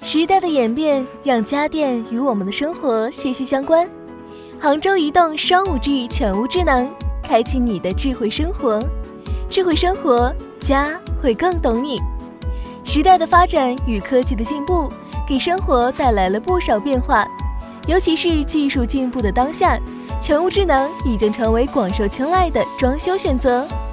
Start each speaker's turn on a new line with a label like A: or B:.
A: 时代的演变让家电与我们的生活息息相关。杭州移动双5G 全屋智能，开启你的智慧生活。智慧生活，家会更懂你。时代的发展与科技的进步，给生活带来了不少变化。尤其是技术进步的当下，全屋智能已经成为广受青睐的装修选择。